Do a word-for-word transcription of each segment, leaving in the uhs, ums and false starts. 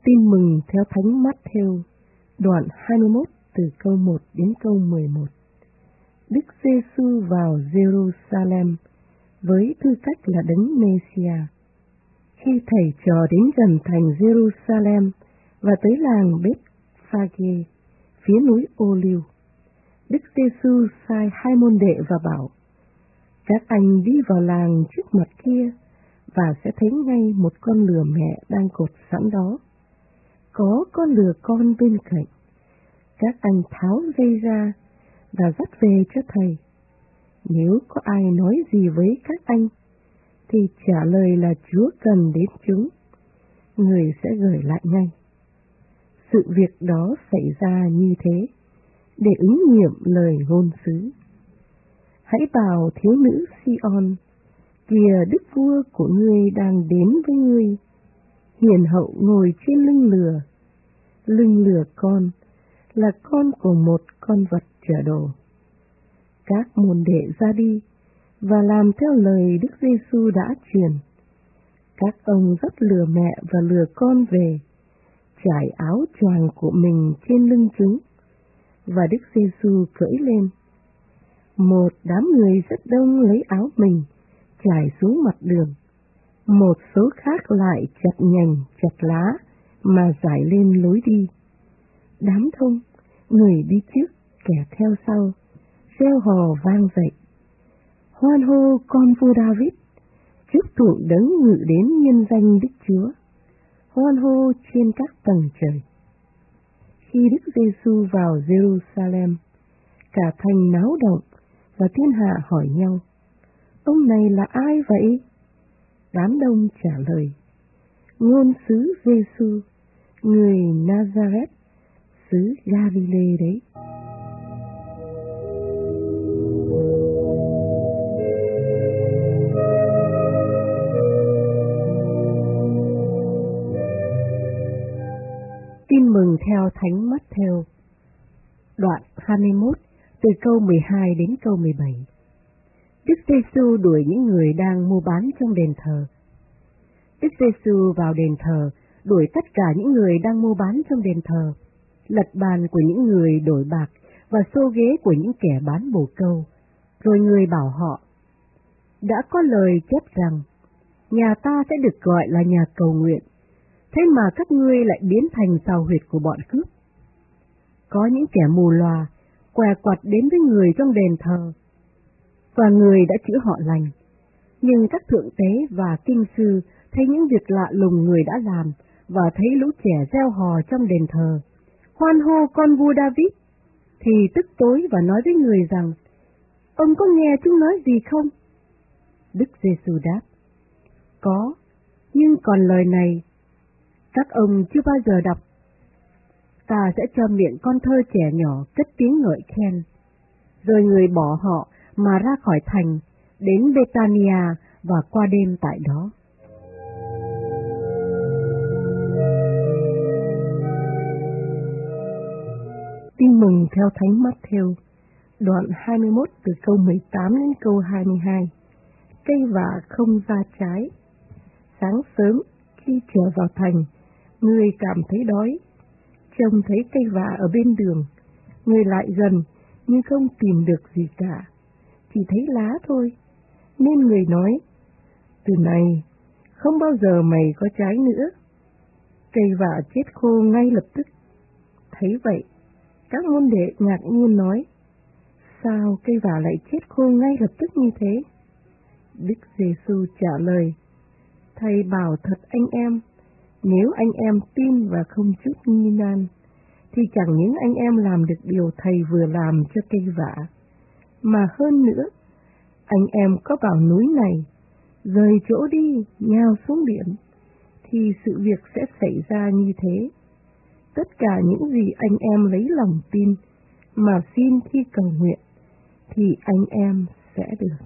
Tin mừng theo Thánh Mát-thêu, đoạn hai mươi mốt từ câu một đến câu mười một. Đức Giê-xu vào Giê-ru-sa-lem với tư cách là Đấng Mê-si-a. Khi thầy trò đến gần thành Giê-ru-sa-lem và tới làng Bết-phage, phía núi Ô-liu, Đức Giê-xu sai hai môn đệ và bảo: các anh đi vào làng trước mặt kia và sẽ thấy ngay một con lừa mẹ đang cột sẵn đó, có con lừa con bên cạnh. Các anh tháo dây ra và dắt về cho thầy. Nếu có ai nói gì với các anh, thì trả lời là Chúa cần đến chúng, người sẽ gửi lại ngay. Sự việc đó xảy ra như thế, để ứng nghiệm lời ngôn sứ. Hãy bảo thiếu nữ Si-on, kìa đức vua của ngươi đang đến với ngươi, hiền hậu ngồi trên lưng lừa. Lưng lừa con là con của một con vật chở đồ. Các môn đệ ra đi và làm theo lời Đức Giê-xu đã truyền. Các ông dắt lừa mẹ và lừa con về, trải áo choàng của mình trên lưng chúng, và Đức Giê-xu cưỡi lên. Một đám người rất đông lấy áo mình trải xuống mặt đường, một số khác lại chặt nhành chặt lá mà trải lên lối đi. Đám thông, người đi trước kẻ theo sau, reo hò vang dậy: hoan hô con vua David, chúc tụng Đấng ngự đến nhân danh Đức Chúa, hoan hô trên các tầng trời. Khi Đức Giê-xu vào Giê-ru-sa-lem, cả thành náo động và thiên hạ hỏi nhau: ông này là ai vậy? Đám đông trả lời: ngôn sứ Giê-xu, người Na-za-rét, xứ Ga-li-lê đấy. Tin mừng theo Thánh Mát-thêu, đoạn hai mươi mốt từ câu mười hai đến câu mười bảy. Đức Giê-xu đuổi những người đang mua bán trong đền thờ. Đức Giê-xu vào đền thờ, đuổi tất cả những người đang mua bán trong đền thờ, lật bàn của những người đổi bạc và xô ghế của những kẻ bán bồ câu. Rồi người bảo họ: đã có lời chép rằng, nhà ta sẽ được gọi là nhà cầu nguyện, thế mà các ngươi lại biến thành sào huyệt của bọn cướp. Có những kẻ mù lòa què quặt đến với người trong đền thờ, và người đã chữa họ lành. Nhưng các thượng tế và kinh sư thấy những việc lạ lùng người đã làm, và thấy lũ trẻ reo hò trong đền thờ: hoan hô con vua David, thì tức tối và nói với người rằng: ông có nghe chúng nói gì không? Đức Giê-xu đáp: có, nhưng còn lời này các ông chưa bao giờ đọc. Ta sẽ cho miệng con thơ trẻ nhỏ cất tiếng ngợi khen. Rồi người bỏ họ mà ra khỏi thành, đến Bê-ta-ni-a và qua đêm tại đó. Tin mừng theo Thánh Mát-thêu, đoạn hai mươi mốt từ câu mười tám đến câu hai mươi hai. Cây vả không ra trái. Sáng sớm, khi trở vào thành, người cảm thấy đói. Trông thấy cây vả ở bên đường, người lại gần nhưng không tìm được gì cả, chỉ thấy lá thôi. Nên người nói: từ này không bao giờ mày có trái nữa. Cây vả chết khô ngay lập tức. Thấy vậy, các môn đệ ngạc nhiên nói: sao cây vả lại chết khô ngay lập tức như thế? Đức Giê-xu trả lời: thầy bảo thật anh em, nếu anh em tin và không chút nghi nan, thì chẳng những anh em làm được điều thầy vừa làm cho cây vả, mà hơn nữa, anh em có bảo núi này rời chỗ đi, nhào xuống biển, thì sự việc sẽ xảy ra như thế. Tất cả những gì anh em lấy lòng tin mà xin khi cầu nguyện, thì anh em sẽ được.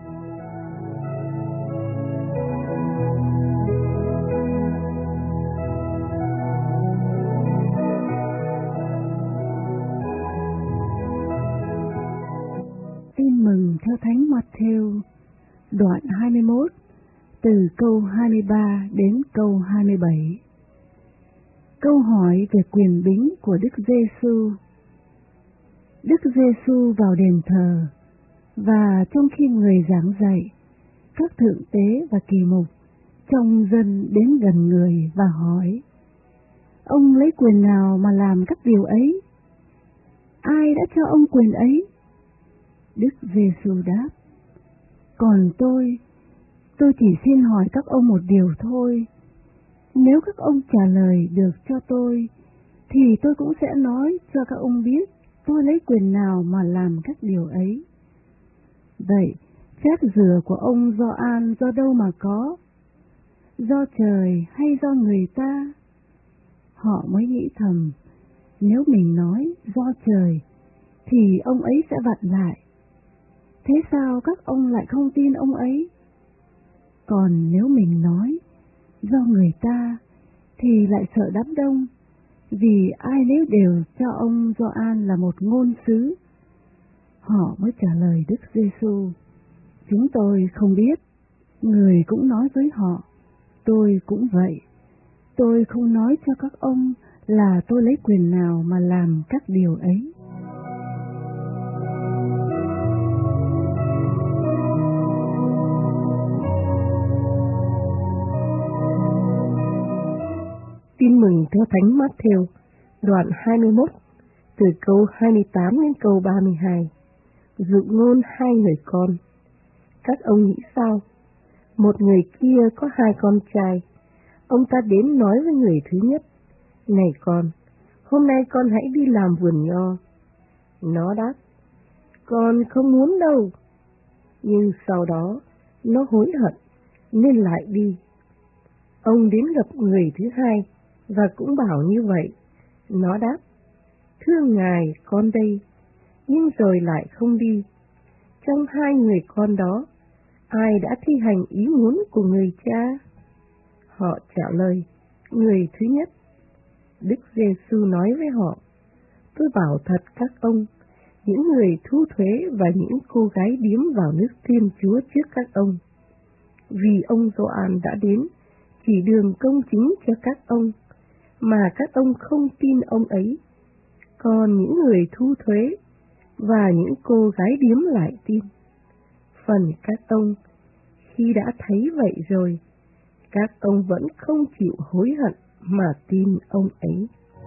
Tin mừng theo Thánh Mát-thêu, đoạn hai mươi mốt từ câu hai mươi ba đến câu hai mươi bảy. Câu hỏi về quyền bính của Đức Giêsu. Đức Giêsu vào đền thờ, và trong khi người giảng dạy, các thượng tế và kỳ mục trông dân đến gần người và hỏi: Ông lấy quyền nào mà làm các điều ấy? Ai đã cho ông quyền ấy? Đức Giêsu đáp: Còn tôi, tôi chỉ xin hỏi các ông một điều thôi. Nếu các ông trả lời được cho tôi, thì tôi cũng sẽ nói cho các ông biết tôi lấy quyền nào mà làm các điều ấy. Vậy, chát rửa của ông Gioan do đâu mà có? Do trời hay do người ta? Họ mới nghĩ thầm, nếu mình nói do trời, thì ông ấy sẽ vặn lại. Thế sao các ông lại không tin ông ấy? Còn nếu mình nói do người ta, thì lại sợ đám đông, vì ai nấy đều cho ông Gioan là một ngôn sứ. Họ mới trả lời Đức Giêsu: Chúng tôi không biết. Người cũng nói với họ: Tôi cũng vậy. Tôi không nói cho các ông là tôi lấy quyền nào mà làm các điều ấy. Tin mừng theo Thánh Mát-thêu, đoạn hai mươi mốt, từ câu hai mươi tám đến câu ba mươi hai. Dụ ngôn hai người con. Các ông nghĩ sao? Một người kia có hai con trai. Ông ta đến nói với người thứ nhất: Này con, hôm nay con hãy đi làm vườn nho. Nó đáp: Con không muốn đâu. Nhưng sau đó, nó hối hận, nên lại đi. Ông đến gặp người thứ hai, và cũng bảo như vậy. Nó đáp: Thưa ngài, con đây. Nhưng rồi lại không đi. Trong hai người con đó, ai đã thi hành ý muốn của người cha? Họ trả lời: Người thứ nhất. Đức Giêsu nói với họ: Tôi bảo thật các ông, những người thu thuế và những cô gái điếm vào nước Thiên Chúa trước các ông. Vì ông Gioan đã đến, chỉ đường công chính cho các ông, mà các ông không tin ông ấy. Còn những người thu thuế và những cô gái điếm lại tin. Phần các ông, khi đã thấy vậy rồi, các ông vẫn không chịu hối hận mà tin ông ấy.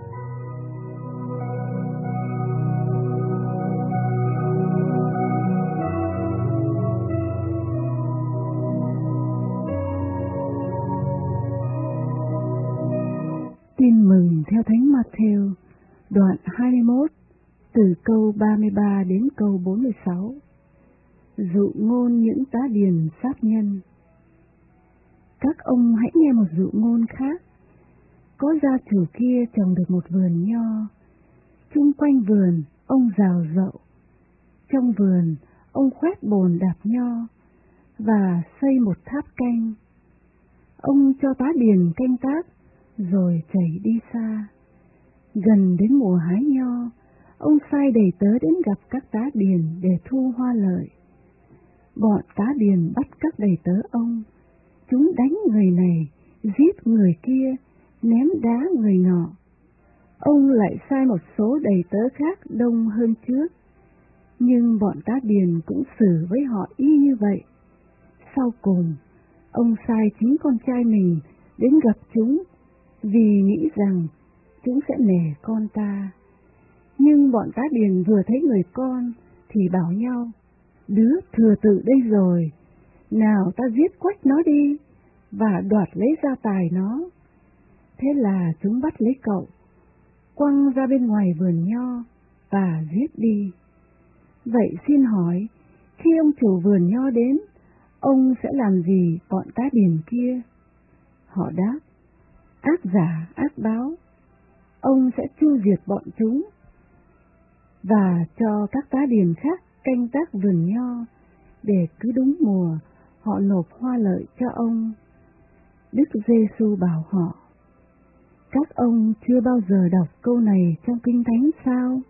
Tin mừng theo Thánh Mát-thêu, đoạn hai mươi mốt, từ câu ba mươi ba đến câu bốn mươi sáu. Dụ ngôn những tá điền sát nhân. Các ông hãy nghe một dụ ngôn khác. Có gia chủ kia trồng được một vườn nho. Chung quanh vườn, ông rào rậu. Trong vườn, ông khoét bồn đạp nho và xây một tháp canh. Ông cho tá điền canh tác, rồi chạy đi xa. Gần đến mùa hái nho, ông sai đầy tớ đến gặp các tá điền để thu hoa lợi. Bọn tá điền bắt các đầy tớ ông. Chúng đánh người này, giết người kia, ném đá người nọ. Ông lại sai một số đầy tớ khác đông hơn trước. Nhưng bọn tá điền cũng xử với họ y như vậy. Sau cùng, ông sai chính con trai mình đến gặp chúng, vì nghĩ rằng chúng sẽ nể con ta. Nhưng bọn tá điền vừa thấy người con thì bảo nhau: Đứa thừa tự đây rồi, nào ta giết quách nó đi và đoạt lấy gia tài nó. Thế là chúng bắt lấy cậu, quăng ra bên ngoài vườn nho và giết đi. Vậy xin hỏi, khi ông chủ vườn nho đến, ông sẽ làm gì bọn tá điền kia? Họ đáp: Ác giả ác báo. Ông sẽ chu diệt bọn chúng và cho các tá điền khác canh tác vườn nho, để cứ đúng mùa họ nộp hoa lợi cho ông. Đức Giêsu bảo họ: Các ông chưa bao giờ đọc câu này trong Kinh Thánh sao?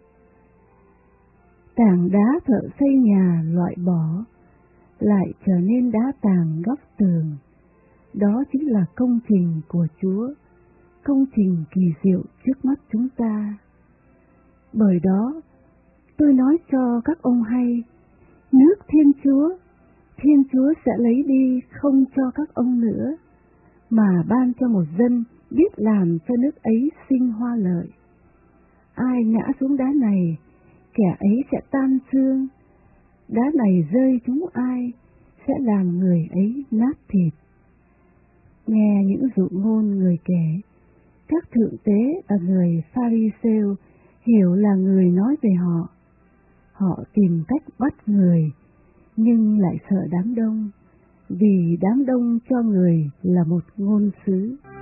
Tảng đá thợ xây nhà loại bỏ, lại trở nên đá tàng góc tường. Đó chính là công trình của Chúa. công trình kỳ diệu trước mắt chúng ta. Bởi đó, tôi nói cho các ông hay, nước Thiên Chúa, Thiên Chúa sẽ lấy đi không cho các ông nữa, mà ban cho một dân biết làm cho nước ấy sinh hoa lợi. Ai ngã xuống đá này, kẻ ấy sẽ tan xương, đá này rơi trúng ai, sẽ làm người ấy nát thịt. Nghe những dụ ngôn người kể, các thượng tế và người Pha-ri-sêu hiểu là người nói về họ. Họ tìm cách bắt người, nhưng lại sợ đám đông, vì đám đông cho người là một ngôn sứ.